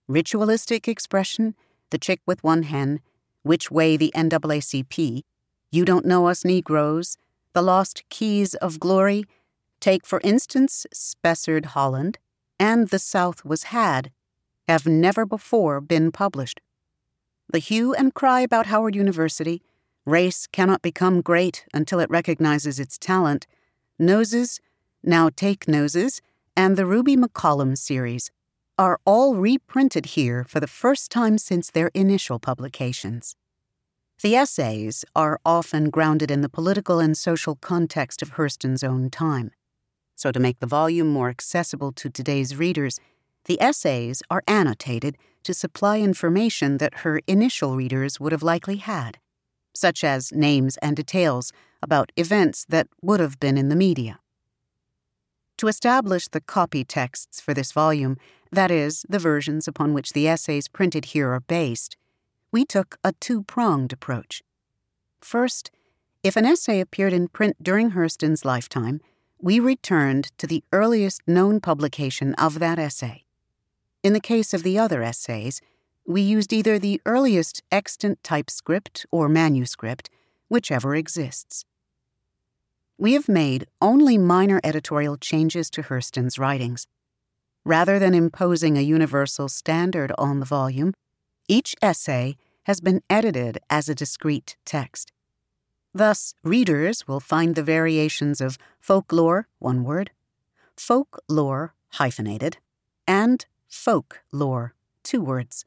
ritualistic expression, the chick with one hen, which way the NAACP, you don't know us Negroes, the lost keys of glory, take for instance Spessard Holland, and The South Was Had, have never before been published. The hue and cry about Howard University, race cannot become great until it recognizes its talent, Noses, Now Take Noses, and the Ruby McCollum series are all reprinted here for the first time since their initial publications. The essays are often grounded in the political and social context of Hurston's own time. So to make the volume more accessible to today's readers, the essays are annotated to supply information that her initial readers would have likely had, such as names and details about events that would have been in the media. To establish the copy texts for this volume, that is, the versions upon which the essays printed here are based, we took a two-pronged approach. First, if an essay appeared in print during Hurston's lifetime, we returned to the earliest known publication of that essay. In the case of the other essays, we used either the earliest extant typescript or manuscript, whichever exists. We have made only minor editorial changes to Hurston's writings. Rather than imposing a universal standard on the volume, each essay has been edited as a discrete text. Thus, readers will find the variations of folklore, one word, folklore, hyphenated, and folklore, two words.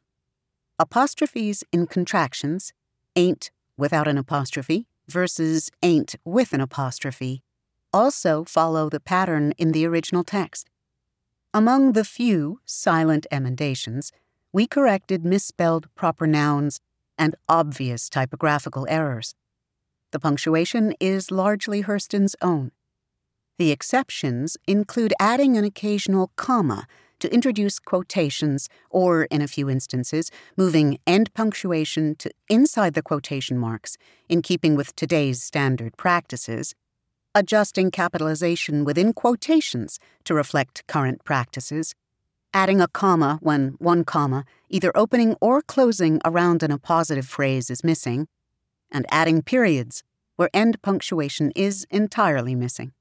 Apostrophes in contractions, ain't without an apostrophe versus ain't with an apostrophe, also follow the pattern in the original text. Among the few silent emendations, we corrected misspelled proper nouns and obvious typographical errors. The punctuation is largely Hurston's own. The exceptions include adding an occasional comma to introduce quotations or, in a few instances, moving end punctuation to inside the quotation marks in keeping with today's standard practices, adjusting capitalization within quotations to reflect current practices, adding a comma when one comma, either opening or closing around an appositive phrase, is missing, and adding periods where end punctuation is entirely missing.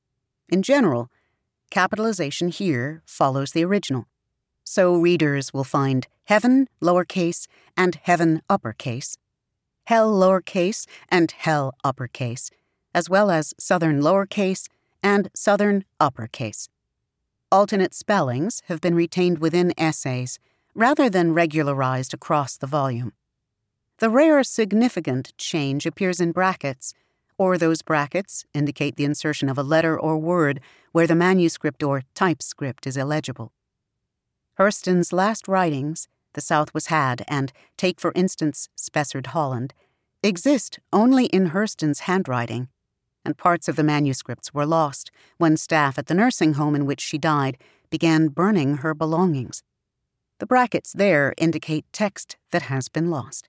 In general, capitalization here follows the original, so readers will find heaven lowercase and heaven uppercase, hell lowercase and hell uppercase, as well as southern lowercase and southern uppercase. Alternate spellings have been retained within essays rather than regularized across the volume. The rare significant change appears in brackets, or those brackets indicate the insertion of a letter or word where the manuscript or typescript is illegible. Hurston's last writings, The South Was Had and Take for Instance Spessard Holland, exist only in Hurston's handwriting, and parts of the manuscripts were lost when staff at the nursing home in which she died began burning her belongings. The brackets there indicate text that has been lost.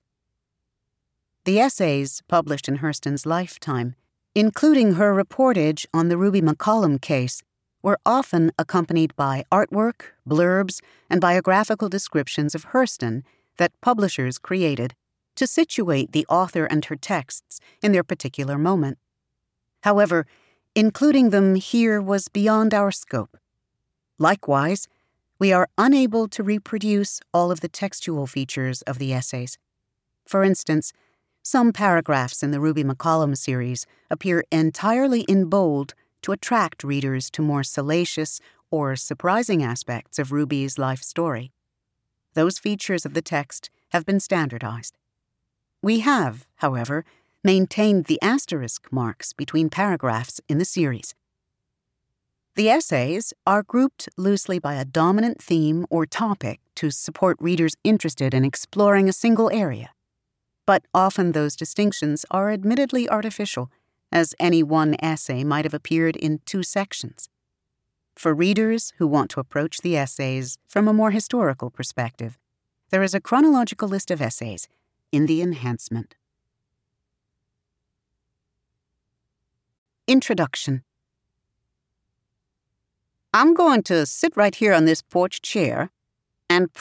The essays published in Hurston's lifetime, including her reportage on the Ruby McCollum case, were often accompanied by artwork, blurbs, and biographical descriptions of Hurston that publishers created to situate the author and her texts in their particular moment. However, including them here was beyond our scope. Likewise, we are unable to reproduce all of the textual features of the essays. For instance, some paragraphs in the Ruby McCollum series appear entirely in bold to attract readers to more salacious or surprising aspects of Ruby's life story. Those features of the text have been standardized. We have, however, maintained the asterisk marks between paragraphs in the series. The essays are grouped loosely by a dominant theme or topic to support readers interested in exploring a single area. But often those distinctions are admittedly artificial, as any one essay might have appeared in two sections. For readers who want to approach the essays from a more historical perspective, there is a chronological list of essays in the enhancement. Introduction. I'm going to sit right here on this porch chair and